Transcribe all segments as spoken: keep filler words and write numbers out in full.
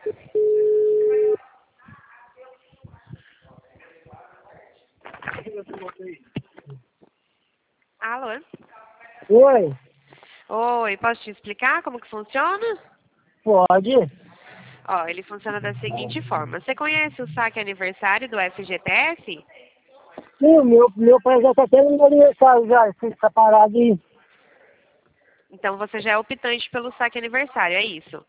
Alô? Oi, Oi, posso te explicar como que funciona? pode? Ó, ele funciona da seguinte forma. Você conhece o saque aniversário do F G T S? Sim, meu, meu pai já tá tendo aniversário já, essa parada aí. Então você já é optante pelo saque aniversário, é isso?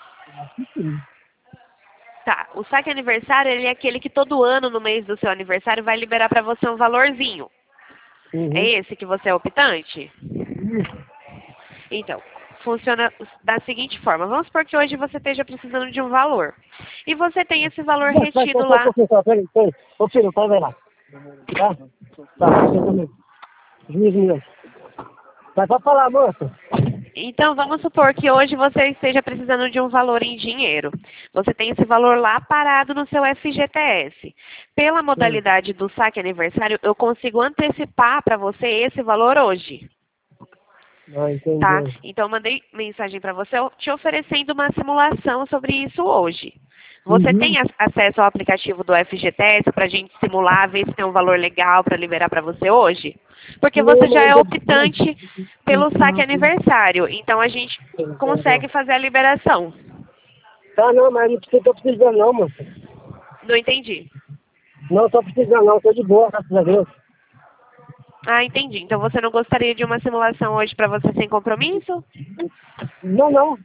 Tá, o saque aniversário ele é aquele que todo ano, no mês do seu aniversário, vai liberar para você um valorzinho. É Uhum. esse que você é optante? Isso. Então, funciona da seguinte forma. Vamos supor que hoje você esteja precisando de um valor. E você tem esse valor Vai, vai, retido só, só um lá. pouquinho só, peraí, peraí. Ô filho, vai, vai lá. Tá? Tá, você também. Os meus minutos. Vai, pode falar, moça. Então, vamos supor que hoje você esteja precisando de um valor em dinheiro. Você tem esse valor lá parado no seu F G T S. Pela Hum. modalidade do saque aniversário, eu consigo antecipar para você esse valor hoje. Ah, Tá? entendi. Então, eu mandei mensagem para você te oferecendo uma simulação sobre isso hoje. Você Uhum. tem ac- acesso ao aplicativo do F G T S para a gente simular, ver se tem um valor legal para liberar para você hoje? Porque Não, você já mas é eu... optante pelo saque aniversário. Então, a gente consegue fazer a liberação. Tá, não, mas não precisa, tô precisando não, moça. Não entendi. Não tô precisando não, tô de boa, graças a Deus. Ah, entendi. Então, você não gostaria de uma simulação hoje para você sem compromisso? Não, não.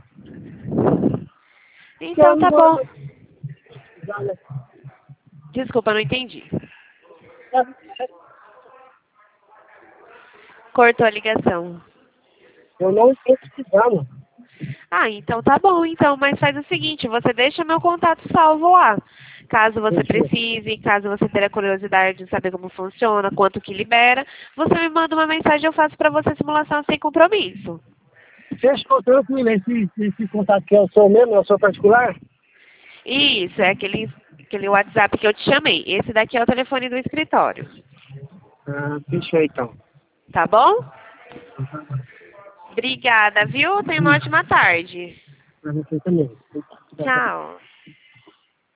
Então, Não, tá não. bom. Desculpa, não entendi. Cortou a ligação. Eu não estou precisando. Ah, então tá bom, então, mas faz o seguinte, você deixa meu contato salvo lá. Caso você Deixa eu... precise, caso você tenha curiosidade de saber como funciona, quanto que libera, você me manda uma mensagem e eu faço pra você a simulação sem compromisso. Fechou tranquilo, esse, esse contato que é o seu mesmo, é o seu particular? Isso, é aquele, aquele WhatsApp que eu te chamei. Esse daqui é o telefone do escritório. Ah, fechou então. Tá bom? Obrigada, viu? Tenha uma ótima tarde. Pra você também. Tchau.